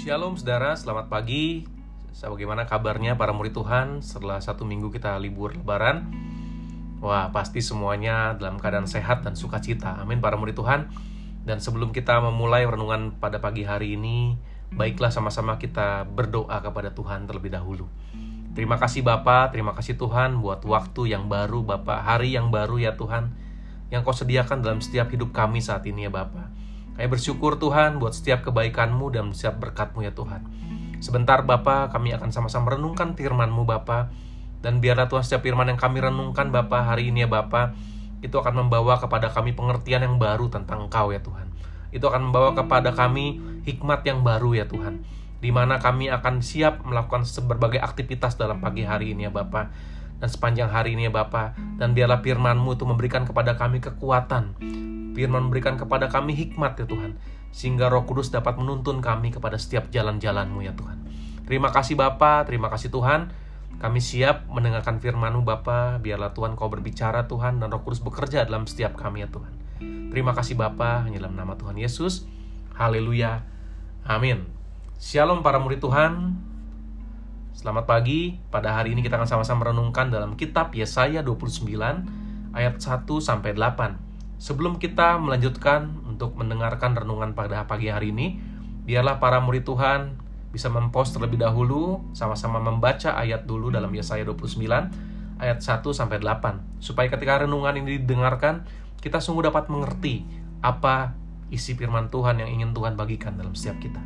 Shalom saudara, selamat pagi. Bagaimana kabarnya para murid Tuhan setelah 1 minggu kita libur lebaran? Wah, pasti semuanya dalam keadaan sehat dan sukacita. Amin para murid Tuhan. Dan sebelum kita memulai renungan pada pagi hari ini, baiklah sama-sama kita berdoa kepada Tuhan terlebih dahulu. Terima kasih Bapa, terima kasih Tuhan buat waktu yang baru Bapa, hari yang baru ya Tuhan, yang Kau sediakan dalam setiap hidup kami saat ini ya Bapa. Kami bersyukur Tuhan buat setiap kebaikan-Mu dan setiap berkat-Mu ya Tuhan. Sebentar Bapa, kami akan sama-sama merenungkan firman-Mu Bapa. Dan biarlah Tuhan setiap firman yang kami renungkan Bapa hari ini ya Bapa, itu akan membawa kepada kami pengertian yang baru tentang Engkau ya Tuhan. Itu akan membawa kepada kami hikmat yang baru ya Tuhan, di mana kami akan siap melakukan berbagai aktivitas dalam pagi hari ini ya Bapa, dan sepanjang hari ini ya Bapa. Dan biarlah firman-Mu itu memberikan kepada kami kekuatan, firman memberikan kepada kami hikmat ya Tuhan, sehingga Roh Kudus dapat menuntun kami kepada setiap jalan-jalan-Mu ya Tuhan. Terima kasih Bapa, terima kasih Tuhan. Kami siap mendengarkan firman-Mu Bapa. Biarlah Tuhan Kau berbicara Tuhan, dan Roh Kudus bekerja dalam setiap kami ya Tuhan. Terima kasih Bapa, hanya dalam nama Tuhan Yesus. Haleluya, amin. Shalom para murid Tuhan. Selamat pagi. Pada hari ini kita akan sama-sama merenungkan dalam kitab Yesaya 29 ayat 1-8. Sebelum kita melanjutkan untuk mendengarkan renungan pada pagi hari ini, biarlah para murid Tuhan bisa mempost terlebih dahulu, sama-sama membaca ayat dulu dalam Yesaya 29 ayat 1-8, supaya ketika renungan ini didengarkan, kita sungguh dapat mengerti apa isi firman Tuhan yang ingin Tuhan bagikan dalam setiap kita.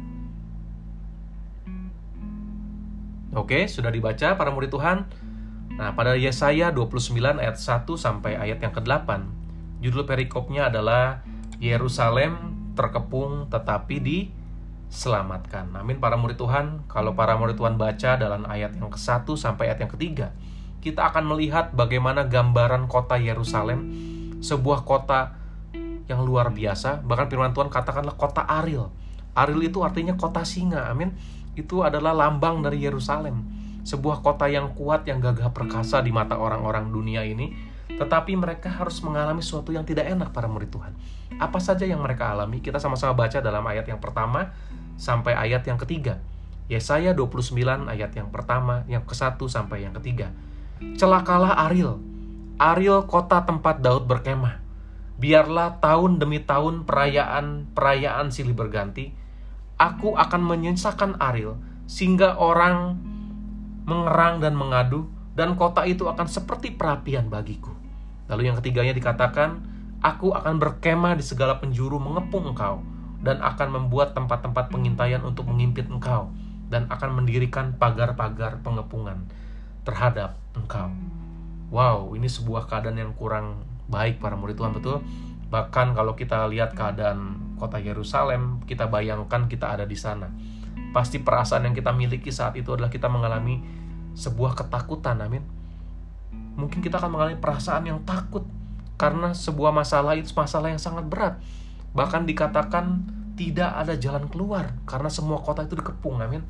Oke, sudah dibaca para murid Tuhan. Nah, pada Yesaya 29 ayat 1 sampai ayat yang ke-8, judul perikopnya adalah Yerusalem terkepung tetapi diselamatkan. Amin para murid Tuhan. Kalau para murid Tuhan baca dalam ayat yang ke-1 sampai ayat yang ke-3, kita akan melihat bagaimana gambaran kota Yerusalem, sebuah kota yang luar biasa. Bahkan firman Tuhan katakanlah kota Aril. Aril itu artinya kota singa. Amin. Itu adalah lambang dari Yerusalem, sebuah kota yang kuat, yang gagah perkasa di mata orang-orang dunia ini. Tetapi mereka harus mengalami sesuatu yang tidak enak para murid Tuhan. Apa saja yang mereka alami? Kita sama-sama baca dalam ayat yang pertama sampai ayat yang ketiga. Yesaya 29 ayat yang pertama, yang ke-1 sampai yang ketiga. Celakalah Aril, Aril kota tempat Daud berkemah. Biarlah tahun demi tahun perayaan silih berganti. Aku akan menyisakan Aril, sehingga orang mengerang dan mengadu, dan kota itu akan seperti perapian bagiku. Lalu yang ketiganya dikatakan, aku akan berkemah di segala penjuru mengepung engkau, dan akan membuat tempat-tempat pengintaian untuk mengimpit engkau, dan akan mendirikan pagar-pagar pengepungan terhadap engkau. Wow, ini sebuah keadaan yang kurang baik para murid Tuhan, betul? Bahkan kalau kita lihat keadaan kota Yerusalem, kita bayangkan kita ada di sana. Pasti perasaan yang kita miliki saat itu adalah kita mengalami sebuah ketakutan, amin. Mungkin kita akan mengalami perasaan yang takut karena sebuah masalah itu masalah yang sangat berat. Bahkan dikatakan tidak ada jalan keluar karena semua kota itu dikepung, amin.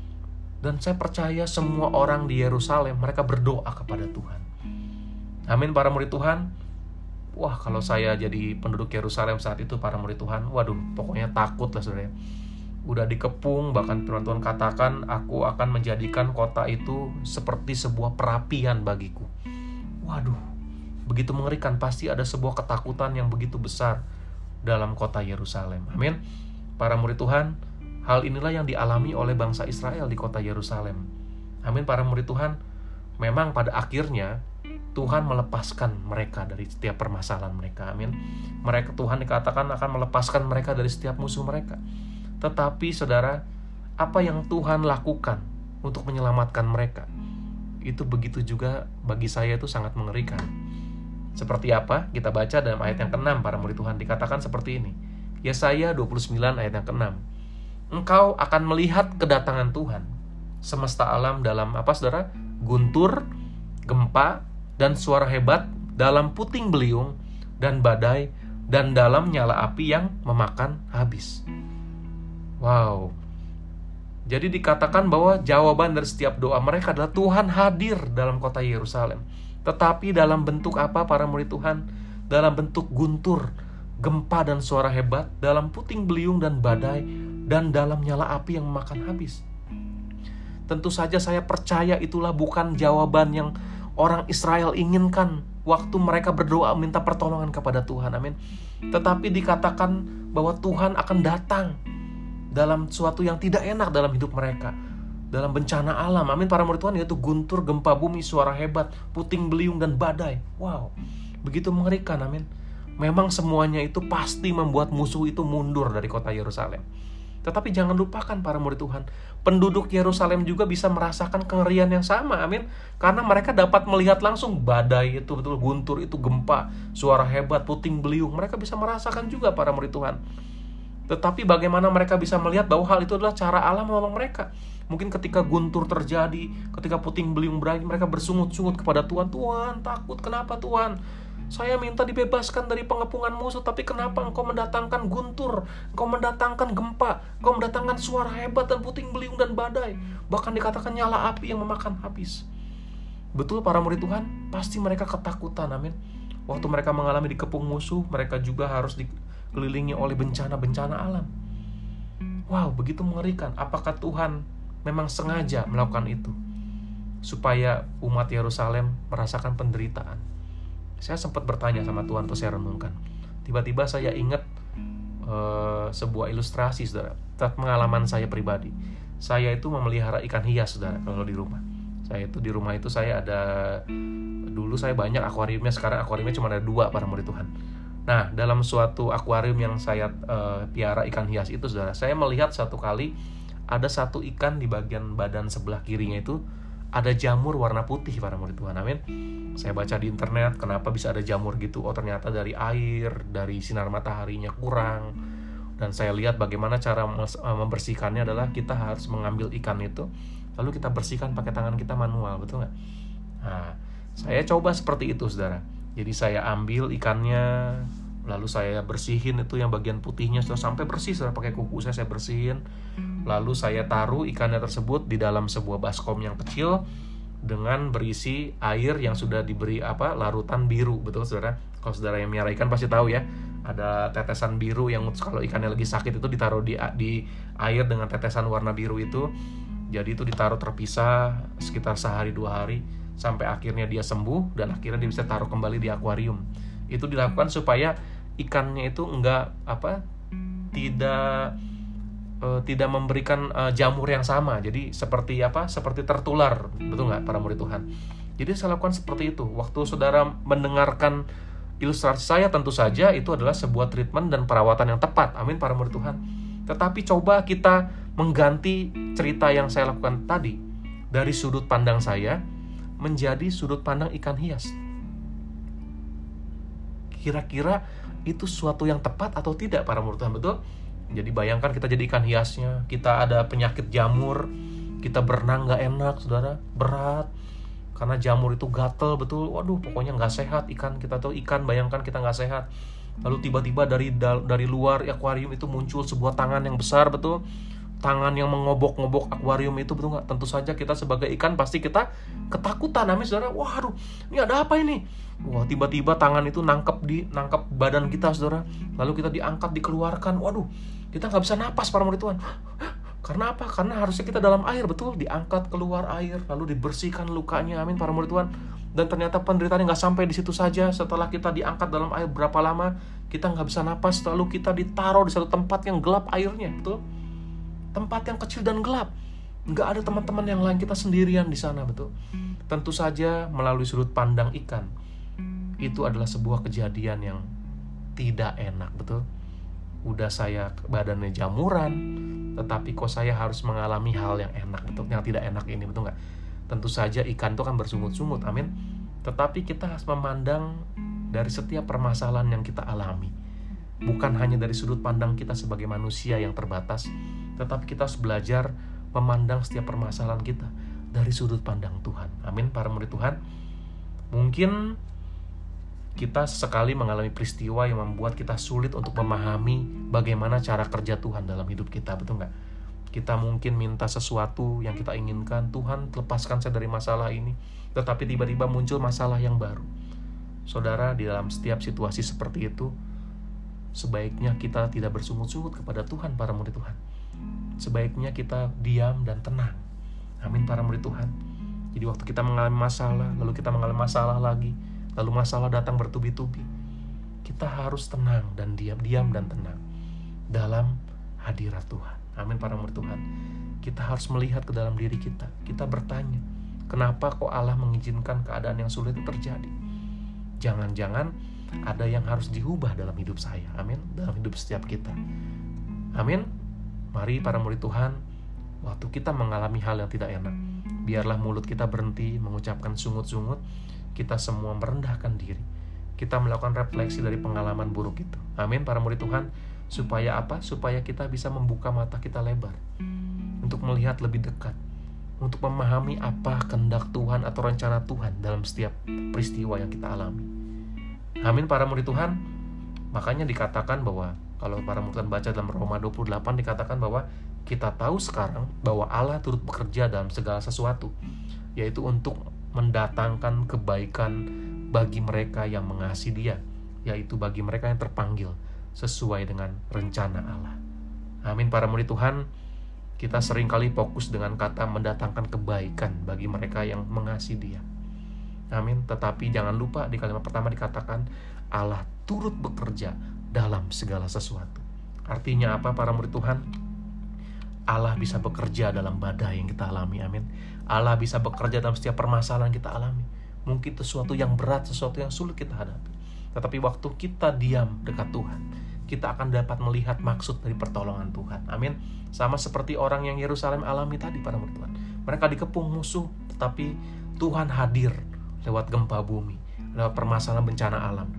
Dan saya percaya semua orang di Yerusalem, mereka berdoa kepada Tuhan. Amin para murid Tuhan. Wah, kalau saya jadi penduduk Yerusalem saat itu para murid Tuhan, waduh, pokoknya takut lah saudara. Udah dikepung, bahkan firman Tuhan katakan, aku akan menjadikan kota itu seperti sebuah perapian bagiku. Waduh, begitu mengerikan. Pasti ada sebuah ketakutan yang begitu besar dalam kota Yerusalem. Amin. Para murid Tuhan, hal inilah yang dialami oleh bangsa Israel di kota Yerusalem. Amin para murid Tuhan. Memang pada akhirnya Tuhan melepaskan mereka dari setiap permasalahan mereka. Amin. Mereka, Tuhan dikatakan akan melepaskan mereka dari setiap musuh mereka. Tetapi saudara, apa yang Tuhan lakukan untuk menyelamatkan mereka, itu begitu juga bagi saya itu sangat mengerikan. Seperti apa? Kita baca dalam ayat yang ke-6 para murid Tuhan, dikatakan seperti ini. Yesaya 29 ayat yang ke-6. Engkau akan melihat kedatangan Tuhan, semesta alam dalam apa saudara? Guntur, gempa, dan suara hebat, dalam puting beliung dan badai, dan dalam nyala api yang memakan habis. Wow. Jadi dikatakan bahwa jawaban dari setiap doa mereka adalah Tuhan hadir dalam kota Yerusalem. Tetapi dalam bentuk apa para murid Tuhan? Dalam bentuk guntur, gempa dan suara hebat, dalam puting beliung dan badai, dan dalam nyala api yang memakan habis. Tentu saja saya percaya itulah bukan jawaban yang orang Israel inginkan waktu mereka berdoa minta pertolongan kepada Tuhan. Amin. Tetapi dikatakan bahwa Tuhan akan datang dalam suatu yang tidak enak dalam hidup mereka, dalam bencana alam. Amin. Para murid Tuhan, yaitu guntur, gempa bumi, suara hebat, puting beliung, dan badai. Wow, begitu mengerikan. Amin. Memang semuanya itu pasti membuat musuh itu mundur dari kota Yerusalem. Tetapi jangan lupakan para murid Tuhan, penduduk Yerusalem juga bisa merasakan kengerian yang sama. Amin. Karena mereka dapat melihat langsung badai itu, betul, guntur itu, gempa, suara hebat, puting beliung. Mereka bisa merasakan juga para murid Tuhan. Tetapi bagaimana mereka bisa melihat bahwa hal itu adalah cara Allah menolong mereka? Mungkin ketika guntur terjadi, ketika puting beliung berakhir, mereka bersungut-sungut kepada Tuhan. Tuhan, takut, kenapa Tuhan? Saya minta dibebaskan dari pengepungan musuh, tapi kenapa Engkau mendatangkan guntur, Engkau mendatangkan gempa, Engkau mendatangkan suara hebat dan puting beliung dan badai. Bahkan dikatakan nyala api yang memakan habis. Betul para murid Tuhan, pasti mereka ketakutan. Amin. Waktu mereka mengalami dikepung musuh, mereka juga harus dikelilingi oleh bencana-bencana alam. Wow, begitu mengerikan. Apakah Tuhan memang sengaja melakukan itu supaya umat Yerusalem merasakan penderitaan? Saya sempat bertanya sama Tuhan untuk saya renungkan. Tiba-tiba saya ingat sebuah ilustrasi, saudara. Pengalaman saya pribadi. Saya itu memelihara ikan hias, saudara, kalau di rumah. Di rumah itu saya ada, dulu saya banyak akuariumnya, sekarang akuariumnya cuma ada 2 para murid Tuhan. Nah, dalam suatu akuarium yang saya piara ikan hias itu, saudara, saya melihat satu kali ada satu ikan di bagian badan sebelah kirinya itu ada jamur warna putih para murid Tuhan. Amin. Saya baca di internet kenapa bisa ada jamur gitu. Oh, ternyata dari air, dari sinar mataharinya kurang. Dan saya lihat bagaimana cara membersihkannya adalah kita harus mengambil ikan itu, lalu kita bersihkan pakai tangan kita manual, betul nggak? Nah, saya coba seperti itu, saudara. Jadi saya ambil ikannya, lalu saya bersihin itu yang bagian putihnya sampai bersih, saudara. Pakai kuku saya bersihin. Lalu saya taruh ikannya tersebut di dalam sebuah baskom yang kecil dengan berisi air yang sudah diberi larutan biru, betul saudara? Kalau saudara yang melihara ikan pasti tahu ya, ada tetesan biru yang kalau ikannya lagi sakit itu ditaruh di air dengan tetesan warna biru itu. Jadi itu ditaruh terpisah sekitar sehari 2 hari sampai akhirnya dia sembuh dan akhirnya dia bisa taruh kembali di akuarium. Itu dilakukan supaya ikannya itu tidak memberikan jamur yang sama. Jadi seperti tertular, betul nggak para murid Tuhan? Jadi saya lakukan seperti itu. Waktu saudara mendengarkan ilustrasi saya, tentu saja itu adalah sebuah treatment dan perawatan yang tepat. Amin para murid Tuhan. Tetapi coba kita mengganti cerita yang saya lakukan tadi dari sudut pandang saya menjadi sudut pandang ikan hias. Kira-kira itu suatu yang tepat atau tidak para murid Tuhan, betul? Jadi bayangkan kita jadi ikan hiasnya, kita ada penyakit jamur, kita berenang gak enak, saudara, berat, karena jamur itu gatel, betul, waduh pokoknya gak sehat ikan kita tuh, bayangkan kita gak sehat. Lalu tiba-tiba dari luar akuarium itu muncul sebuah tangan yang besar, betul, tangan yang mengobok-ngobok akuarium itu, betul gak? Tentu saja kita sebagai ikan pasti kita ketakutan, amin saudara, waduh ini ada apa ini? Wah, tiba-tiba tangan itu nangkep badan kita, saudara. Lalu kita diangkat, dikeluarkan. Waduh, kita nggak bisa napas para murid Tuhan. Karena apa? Karena harusnya kita dalam air, betul. Diangkat keluar air, lalu dibersihkan lukanya. Amin para murid Tuhan. Dan ternyata penderitaannya nggak sampai di situ saja. Setelah kita diangkat dalam air berapa lama, kita nggak bisa napas. Lalu kita ditaruh di satu tempat yang gelap airnya, betul. Tempat yang kecil dan gelap. Nggak ada teman-teman yang lain, kita sendirian di sana, betul. Tentu saja melalui sudut pandang ikan, itu adalah sebuah kejadian yang tidak enak, betul. Udah saya badannya jamuran, tetapi kok saya harus mengalami hal yang enak, betul, yang tidak enak ini, betul nggak? Tentu saja ikan itu kan bersungut-sungut, amin. Tetapi kita harus memandang dari setiap permasalahan yang kita alami, bukan hanya dari sudut pandang kita sebagai manusia yang terbatas, tetapi kita harus belajar memandang setiap permasalahan kita dari sudut pandang Tuhan, amin para murid Tuhan. Mungkin kita sesekali mengalami peristiwa yang membuat kita sulit untuk memahami bagaimana cara kerja Tuhan dalam hidup kita, betul nggak? Kita mungkin minta sesuatu yang kita inginkan, Tuhan lepaskan saya dari masalah ini, tetapi tiba-tiba muncul masalah yang baru. Saudara, di dalam setiap situasi seperti itu, sebaiknya kita tidak bersungut-sungut kepada Tuhan para murid Tuhan. sebaiknya kita diam dan tenang. Amin para murid Tuhan. Jadi waktu kita mengalami masalah, lalu kita mengalami masalah lagi, lalu masalah datang bertubi-tubi, kita harus tenang dan diam dan tenang dalam hadirat Tuhan. Amin para murid Tuhan. Kita harus melihat ke dalam diri kita. Kita bertanya, kenapa kok Allah mengizinkan keadaan yang sulit itu terjadi? Jangan-jangan ada yang harus diubah dalam hidup saya. Amin. Dalam hidup setiap kita. Amin. Mari para murid Tuhan, waktu kita mengalami hal yang tidak enak, biarlah mulut kita berhenti mengucapkan sungut-sungut. Kita semua merendahkan diri. Kita melakukan refleksi dari pengalaman buruk itu. Amin para murid Tuhan. Supaya apa? Supaya kita bisa membuka mata kita lebar untuk melihat lebih dekat, untuk memahami apa kehendak Tuhan atau rencana Tuhan dalam setiap peristiwa yang kita alami. Amin para murid Tuhan. Makanya dikatakan bahwa kalau para murid Tuhan baca dalam Roma 28, dikatakan bahwa kita tahu sekarang bahwa Allah turut bekerja dalam segala sesuatu, yaitu untuk mendatangkan kebaikan bagi mereka yang mengasihi Dia, yaitu bagi mereka yang terpanggil sesuai dengan rencana Allah. Amin para murid Tuhan. Kita seringkali fokus dengan kata mendatangkan kebaikan bagi mereka yang mengasihi Dia. Amin. Tetapi jangan lupa di kalimat pertama dikatakan Allah turut bekerja dalam segala sesuatu. Artinya apa para murid Tuhan? Allah bisa bekerja dalam badai yang kita alami. Amin. Allah bisa bekerja dalam setiap permasalahan yang kita alami. Mungkin sesuatu yang berat, sesuatu yang sulit kita hadapi. Tetapi waktu kita diam dekat Tuhan, kita akan dapat melihat maksud dari pertolongan Tuhan. Amin. Sama seperti orang yang Yerusalem alami tadi para murid Tuhan. Mereka dikepung musuh, tetapi Tuhan hadir lewat gempa bumi, lewat permasalahan bencana alam.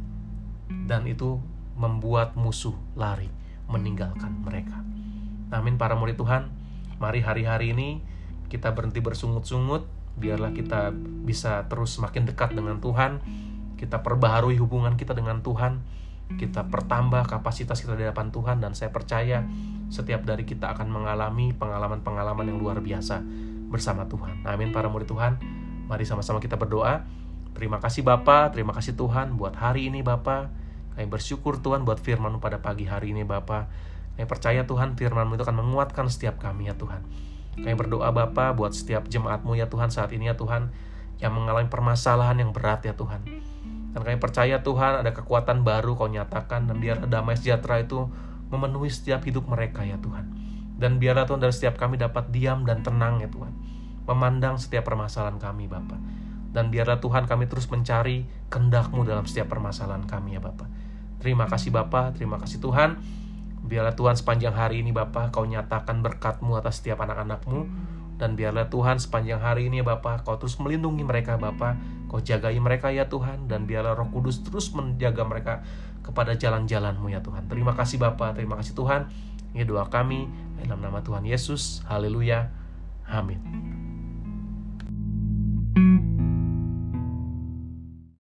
Dan itu membuat musuh lari, meninggalkan mereka. Amin para murid Tuhan. Mari hari-hari ini kita berhenti bersungut-sungut. Biarlah kita bisa terus semakin dekat dengan Tuhan. Kita perbaharui hubungan kita dengan Tuhan. Kita pertambah kapasitas kita di hadapan Tuhan. Dan saya percaya setiap dari kita akan mengalami pengalaman-pengalaman yang luar biasa bersama Tuhan. Amin para murid Tuhan. Mari sama-sama kita berdoa. Terima kasih Bapa, terima kasih Tuhan buat hari ini Bapa. Kami bersyukur Tuhan buat firman-Mu pada pagi hari ini Bapa. Kami percaya Tuhan firman-Mu itu akan menguatkan setiap kami ya Tuhan. Kami berdoa Bapa buat setiap jemaat-Mu ya Tuhan saat ini ya Tuhan, yang mengalami permasalahan yang berat ya Tuhan. Dan kami percaya Tuhan ada kekuatan baru Kau nyatakan, dan biar damai sejahtera itu memenuhi setiap hidup mereka ya Tuhan. Dan biarlah Tuhan dari setiap kami dapat diam dan tenang ya Tuhan, memandang setiap permasalahan kami Bapa. Dan biarlah Tuhan kami terus mencari kehendak-Mu dalam setiap permasalahan kami ya Bapa. Terima kasih Bapa, terima kasih Tuhan. Biarlah Tuhan sepanjang hari ini Bapa Kau nyatakan berkat-Mu atas setiap anak-anak-Mu. Dan biarlah Tuhan sepanjang hari ini Bapa Kau terus melindungi mereka Bapa. Kau jagai mereka ya Tuhan. Dan biarlah Roh Kudus terus menjaga mereka kepada jalan-jalan-Mu ya Tuhan. Terima kasih Bapa, terima kasih Tuhan. Ini doa kami dalam nama Tuhan Yesus. Haleluya. Amin.